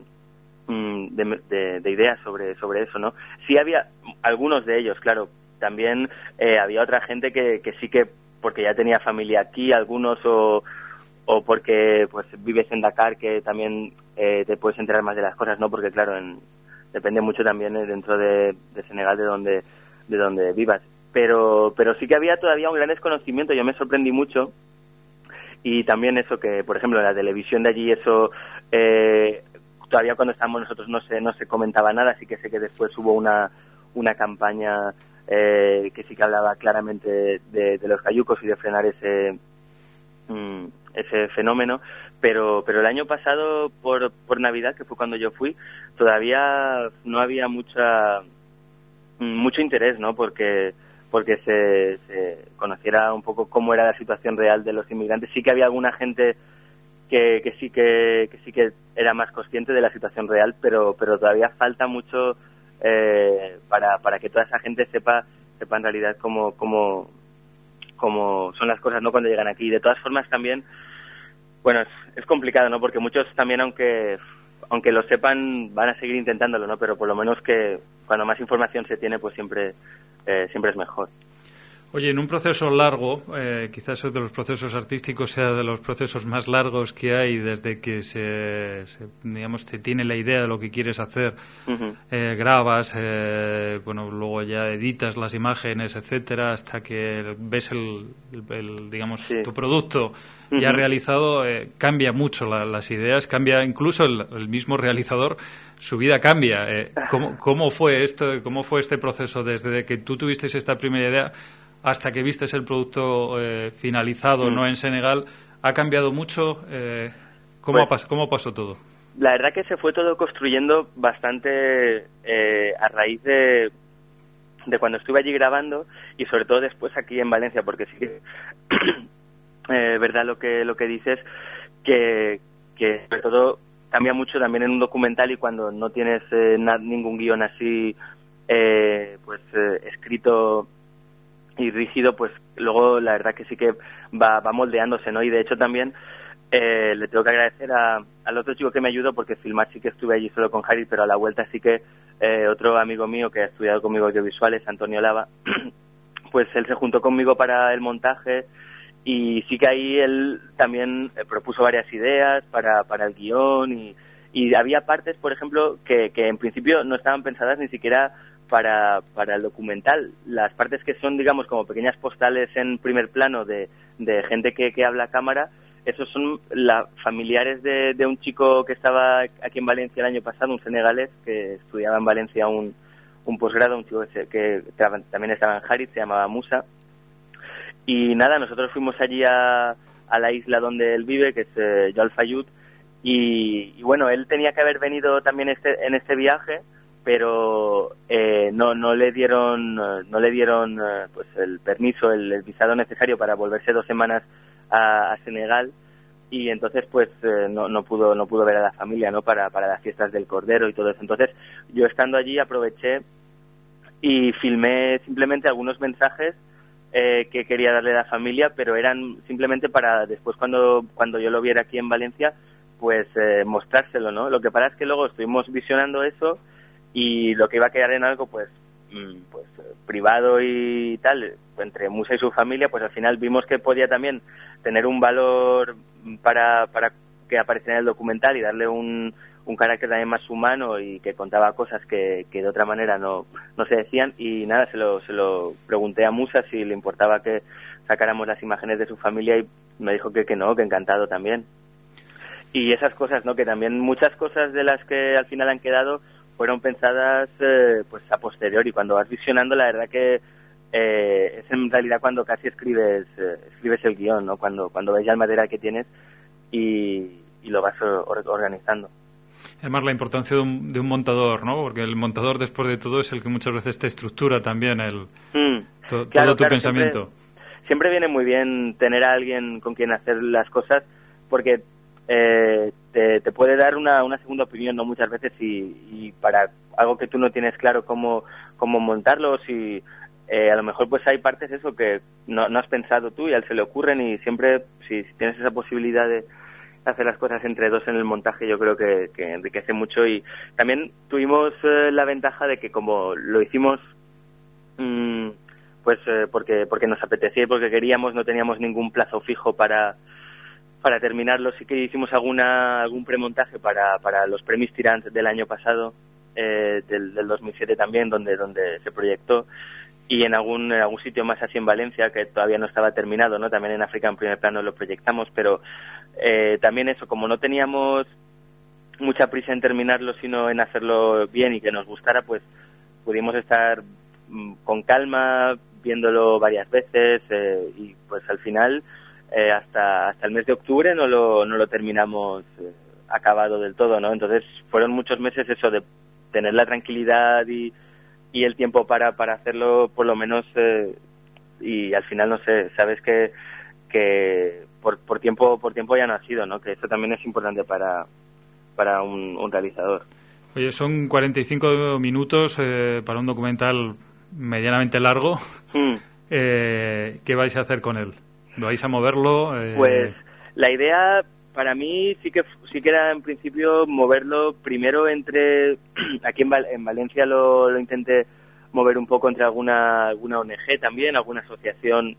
de, de, de ideas sobre sobre eso, ¿no? Sí había algunos de ellos, claro, también eh, había otra gente que, que sí que, porque ya tenía familia aquí, algunos o o porque pues vives en Dakar, que también eh, te puedes enterar más de las cosas, ¿no? Porque claro, en, depende mucho también eh, dentro de, de Senegal de donde de donde vivas. Pero pero sí que había todavía un gran desconocimiento. Yo me sorprendí mucho. Y también eso que, por ejemplo, en la televisión de allí eso eh, todavía cuando estábamos nosotros no se no se comentaba nada, así que sé que después hubo una una campaña eh, que sí que hablaba claramente de, de los cayucos y de frenar ese mm, ese fenómeno, pero pero el año pasado por por Navidad, que fue cuando yo fui, todavía no había mucha mucho interés, ¿no? Porque porque se, se conociera un poco cómo era la situación real de los inmigrantes. Sí que había alguna gente que, que sí que, que sí que era más consciente de la situación real, pero pero todavía falta mucho eh, para para que toda esa gente sepa sepa en realidad cómo cómo cómo son las cosas, ¿no? Cuando llegan aquí. De todas formas también, bueno, es, es complicado, ¿no? Porque muchos también, aunque aunque lo sepan, van a seguir intentándolo, ¿no? Pero por lo menos que cuando más información se tiene, pues siempre Eh, siempre es mejor. Oye, en un proceso largo, eh, quizás de los procesos artísticos sea de los procesos más largos que hay desde que se, se digamos, se tiene la idea de lo que quieres hacer, uh-huh. eh, grabas, eh, bueno, luego ya editas las imágenes, etcétera, hasta que ves el, el, el digamos, sí. tu producto uh-huh. ya realizado, eh, cambia mucho la, las ideas, cambia incluso el, el mismo realizador. Su vida cambia. Eh, ¿cómo, ¿Cómo fue esto? ¿Cómo fue este proceso desde que tú tuviste esta primera idea hasta que vistes el producto eh, finalizado, mm. no en Senegal? ¿Ha cambiado mucho? Eh, ¿cómo, pues, ha pas- ¿Cómo pasó todo? La verdad que se fue todo construyendo bastante eh, a raíz de, de cuando estuve allí grabando y sobre todo después aquí en Valencia, porque sí que eh, verdad lo que lo que dices, que, que sobre todo cambia mucho también en un documental y cuando no tienes eh, na- ningún guión así eh, pues eh, escrito y rígido, pues luego la verdad que sí que va, va moldeándose, ¿no? Y de hecho también eh, le tengo que agradecer a, al otro chico que me ayudó, porque filmar sí que estuve allí solo con Harry, pero a la vuelta sí que eh, otro amigo mío que ha estudiado conmigo audiovisuales, Antonio Lava, pues él se juntó conmigo para el montaje. Y sí que ahí él también propuso varias ideas para, para el guión y, y había partes, por ejemplo, que, que en principio no estaban pensadas ni siquiera para, para el documental. Las partes que son, digamos, como pequeñas postales en primer plano de, de gente que, que habla a cámara, esos son la, familiares de, de un chico que estaba aquí en Valencia el año pasado, un senegalés que estudiaba en Valencia un, un posgrado, un chico que, que también estaba en Harit, se llamaba Musa. Y nada, nosotros fuimos allí a, a la isla donde él vive, que es eh, Joal Fayud, y, y bueno, él tenía que haber venido también este, en este viaje, pero eh, no no le dieron no le dieron eh, pues el permiso, el, el visado necesario para volverse dos semanas a, a Senegal, y entonces pues eh, no no pudo no pudo ver a la familia, ¿no? Para para las fiestas del Cordero y todo eso. Entonces yo estando allí aproveché y filmé simplemente algunos mensajes Eh, que quería darle a la familia, pero eran simplemente para después cuando cuando yo lo viera aquí en Valencia, pues eh, mostrárselo, ¿no? Lo que pasa es que luego estuvimos visionando eso y lo que iba a quedar en algo, pues, mmm, pues eh, privado y tal, entre Musa y su familia, pues al final vimos que podía también tener un valor para para que apareciera en el documental y darle un un carácter también más humano y que contaba cosas que, que de otra manera no, no se decían. Y nada, se lo, se lo pregunté a Musa si le importaba que sacáramos las imágenes de su familia y me dijo que, que no, que encantado también. Y esas cosas, ¿no? Que también muchas cosas de las que al final han quedado fueron pensadas eh, pues a posteriori. Cuando vas visionando, la verdad que eh, es en realidad cuando casi escribes eh, escribes el guión, ¿no? Cuando, cuando ves ya el material que tienes y, y lo vas or, organizando. Además, la importancia de un, de un montador, ¿no? Porque el montador, después de todo, es el que muchas veces te estructura también el mm, to, claro, todo tu claro, pensamiento. Siempre, siempre viene muy bien tener a alguien con quien hacer las cosas, porque eh, te, te puede dar una, una segunda opinión, ¿no? Muchas veces, y, y para algo que tú no tienes claro cómo, cómo montarlo, si eh, a lo mejor pues hay partes eso que no, no has pensado tú y a él se le ocurren, y siempre, si, si tienes esa posibilidad de hacer las cosas entre dos en el montaje, yo creo que, que enriquece mucho. Y también tuvimos eh, la ventaja de que como lo hicimos mmm, pues eh, porque porque nos apetecía y porque queríamos, no teníamos ningún plazo fijo para para terminarlo sí que hicimos alguna algún premontaje para, para los premios Tirant del año pasado, eh, del, del dos mil siete también, donde donde se proyectó, y en algún en algún sitio más así en Valencia, que todavía no estaba terminado, ¿no? También en África en primer plano lo proyectamos, pero eh, también eso, como no teníamos mucha prisa en terminarlo, sino en hacerlo bien y que nos gustara, pues pudimos estar mm, con calma, viéndolo varias veces, eh, y pues al final eh, hasta hasta el mes de octubre no lo no lo terminamos eh, acabado del todo, ¿no? Entonces fueron muchos meses eso de tener la tranquilidad y y el tiempo para para hacerlo, por lo menos, eh, y al final no sé, sabes que que por por tiempo por tiempo ya no ha sido, ¿no? Que eso también es importante para para un, un realizador. Oye, son cuarenta y cinco minutos eh, para un documental medianamente largo. Mm. Eh, ¿Qué vais a hacer con él? ¿Lo vais a moverlo? Eh... Pues la idea para mí sí que sí que era en principio moverlo primero entre aquí en, Val- en Valencia lo, lo intenté mover un poco entre alguna alguna O N Ge también, alguna asociación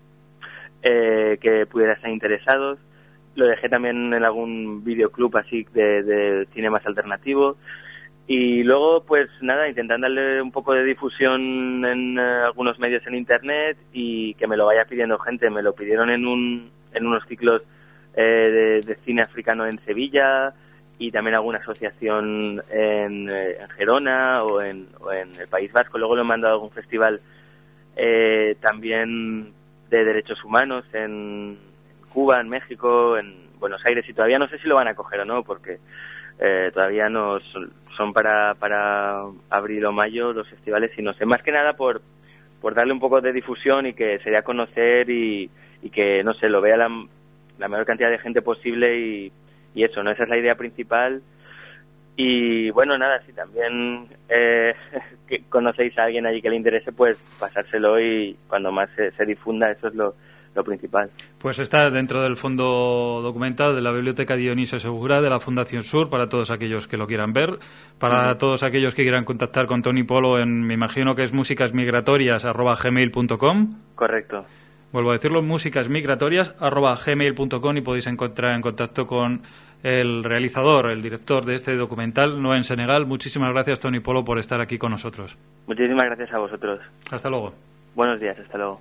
eh, que pudiera estar interesados. Lo dejé también en algún videoclub así de, de cine más alternativo. Y luego, pues nada, intentando darle un poco de difusión en uh, algunos medios en internet y que me lo vaya pidiendo gente. Me lo pidieron en un en unos ciclos eh, de, de cine africano en Sevilla y también alguna asociación en, eh, en Gerona o en, o en el País Vasco. Luego lo he mandado a algún festival eh, también de derechos humanos en Cuba, en México, en Buenos Aires, y todavía no sé si lo van a coger o no, porque eh, todavía no son, son para para abril o mayo los festivales, y no sé, más que nada por por darle un poco de difusión y que se dé a conocer y, y que, no sé, lo vea la, la mayor cantidad de gente posible y, y eso, ¿no? Esa es la idea principal. Y bueno, nada, si también eh, que conocéis a alguien allí que le interese, pues pasárselo, y cuando más se, se difunda, eso es lo lo principal. Pues está dentro del fondo documental de la Biblioteca Dionisio Segura de la Fundación Sur, para todos aquellos que lo quieran ver, para uh-huh. todos aquellos que quieran contactar con Toni Polo en, me imagino que es músicasmigratorias arroba gmail punto com. Correcto. Vuelvo a decirlo, músicasmigratorias arroba gmail punto com, y podéis encontrar en contacto con el realizador, el director de este documental, No en Senegal. Muchísimas gracias, Toni Polo, por estar aquí con nosotros. Muchísimas gracias a vosotros. Hasta luego. Buenos días, hasta luego.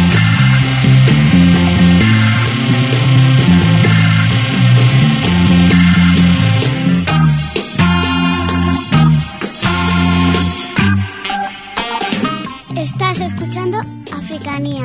Estás escuchando Africanía.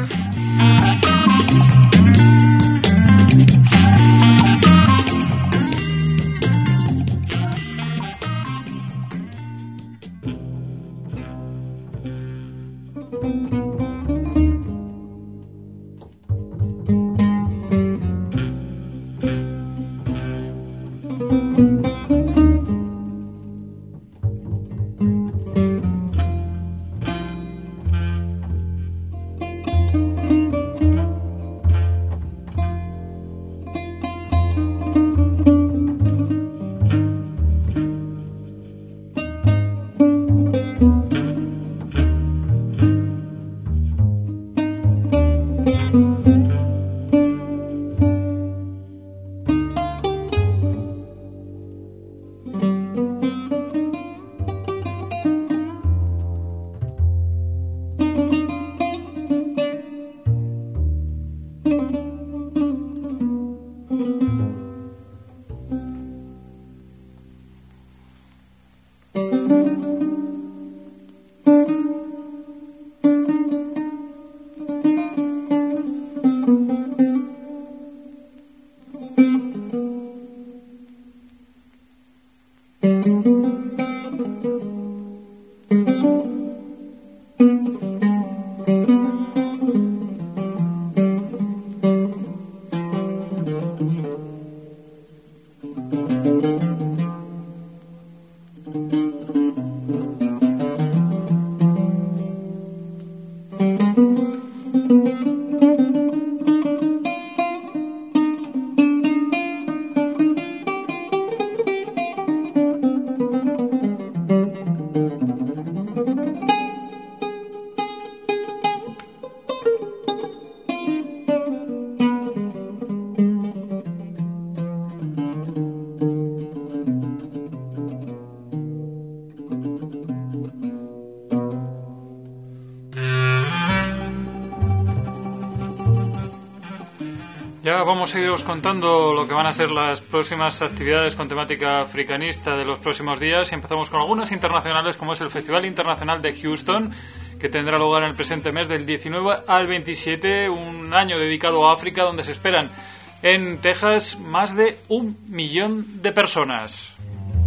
Ya vamos a iros contando lo que van a ser las próximas actividades con temática africanista de los próximos días, y empezamos con algunas internacionales, como es el Festival Internacional de Houston, que tendrá lugar en el presente mes del diecinueve al veintisiete, un año dedicado a África, donde se esperan en Texas más de un millón de personas.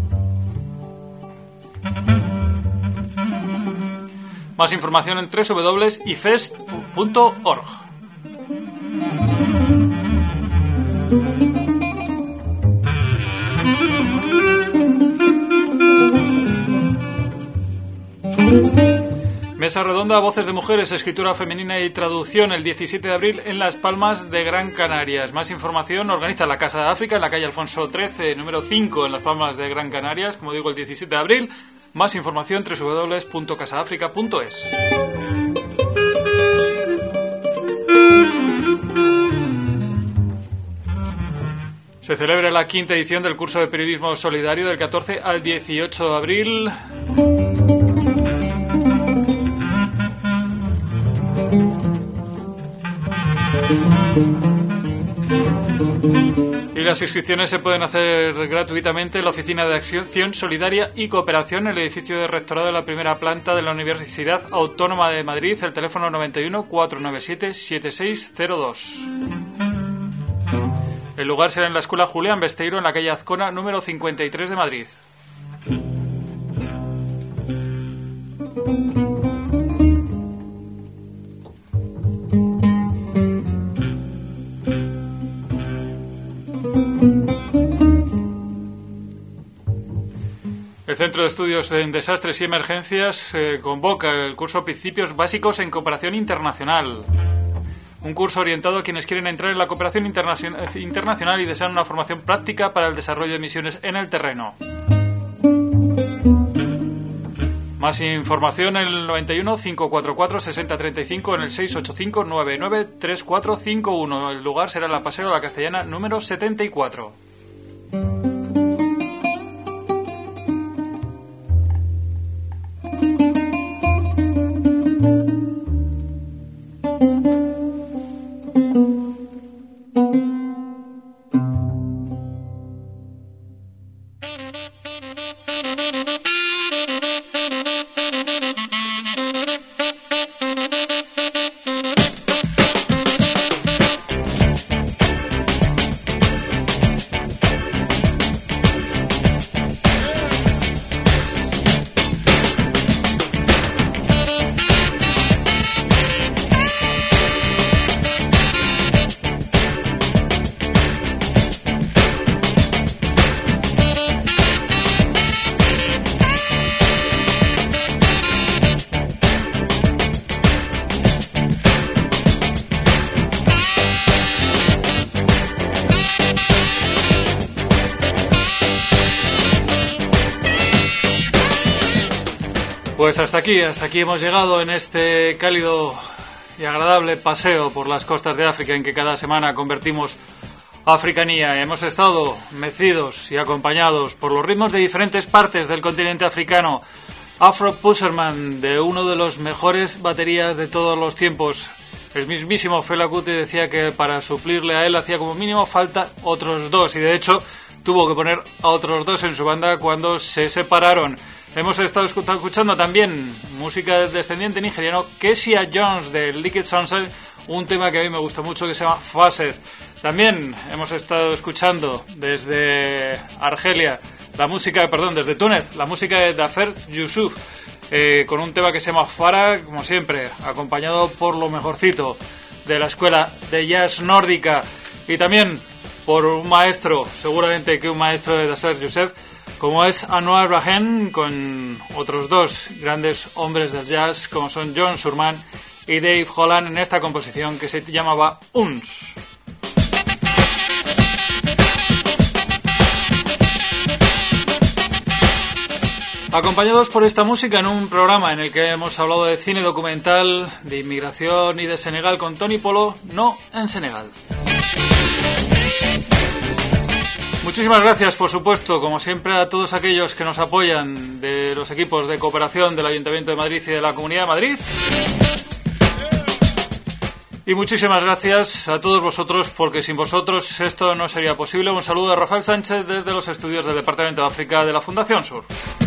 Más información en doble u doble u doble u punto i fest punto org. Mesa redonda, voces de mujeres, escritura femenina y traducción, el diecisiete de abril en Las Palmas de Gran Canarias. Más información organiza la Casa de África en la calle Alfonso trece, número cinco, en Las Palmas de Gran Canarias, como digo, el diecisiete de abril. Más información doble u doble u doble u punto casa áfrica punto es. Se celebra la quinta edición del curso de periodismo solidario del catorce al dieciocho de abril. Y las inscripciones se pueden hacer gratuitamente en la Oficina de Acción Solidaria y Cooperación en el edificio de rectorado de la primera planta de la Universidad Autónoma de Madrid, el teléfono noventa y uno, cuatrocientos noventa y siete, setenta y seis cero dos. El lugar será en la Escuela Julián Besteiro, en la calle Azcona, número cincuenta y tres de Madrid. El Centro de Estudios en Desastres y Emergencias eh, convoca el curso Principios Básicos en Cooperación Internacional. Un curso orientado a quienes quieren entrar en la cooperación internacional, internacional y desean una formación práctica para el desarrollo de misiones en el terreno. Más información en el noventa y uno, cinco cuatro cuatro, seis cero tres cinco, en el seis ocho cinco, nueve nueve tres cuatro cinco uno. El lugar será la Paseo de la Castellana número setenta y cuatro. Pues hasta aquí, hasta aquí hemos llegado en este cálido y agradable paseo por las costas de África en que cada semana convertimos africanía. Hemos estado mecidos y acompañados por los ritmos de diferentes partes del continente africano. Afro Pusherman, de uno de los mejores baterías de todos los tiempos. El mismísimo Fela Kuti decía que para suplirle a él hacía como mínimo falta otros dos, y de hecho tuvo que poner a otros dos en su banda cuando se separaron. Hemos estado escuchando también música del descendiente nigeriano Kezia Jones de Liquid Sunset, un tema que a mí me gusta mucho que se llama Facet. También hemos estado escuchando desde Argelia la música, perdón, desde Túnez, la música de Dafer Yusuf, eh, con un tema que se llama Farah, como siempre, acompañado por lo mejorcito de la escuela de jazz nórdica, y también por un maestro, seguramente que un maestro de Dafer Yusuf, como es Anwar Rahman, con otros dos grandes hombres del jazz como son John Surman y Dave Holland en esta composición que se llamaba Uns. Acompañados por esta música en un programa en el que hemos hablado de cine documental, de inmigración y de Senegal con Tony Polo, no en Senegal. Muchísimas gracias, por supuesto, como siempre, a todos aquellos que nos apoyan de los equipos de cooperación del Ayuntamiento de Madrid y de la Comunidad de Madrid. Y muchísimas gracias a todos vosotros, porque sin vosotros esto no sería posible. Un saludo de Rafael Sánchez desde los estudios del Departamento de África de la Fundación Sur.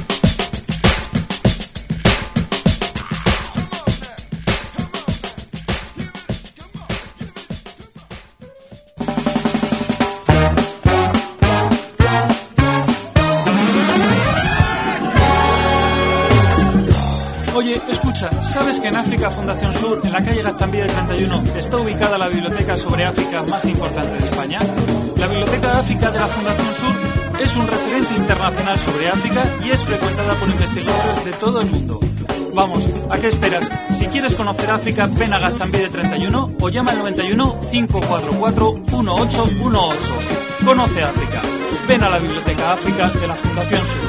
Oye, escucha, ¿sabes que en África Fundación Sur, en la calle Gaztambide treinta y uno, está ubicada la biblioteca sobre África más importante de España? La Biblioteca de África de la Fundación Sur es un referente internacional sobre África y es frecuentada por investigadores de todo el mundo. Vamos, ¿a qué esperas? Si quieres conocer África, ven a Gaztambide treinta y uno o llama al noventa y uno, cinco cuatro cuatro, uno ocho uno ocho. Conoce África. Ven a la Biblioteca África de la Fundación Sur.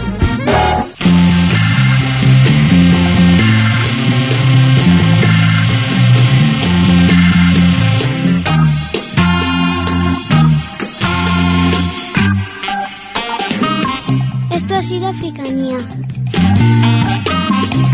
Esto ha sido Africanía.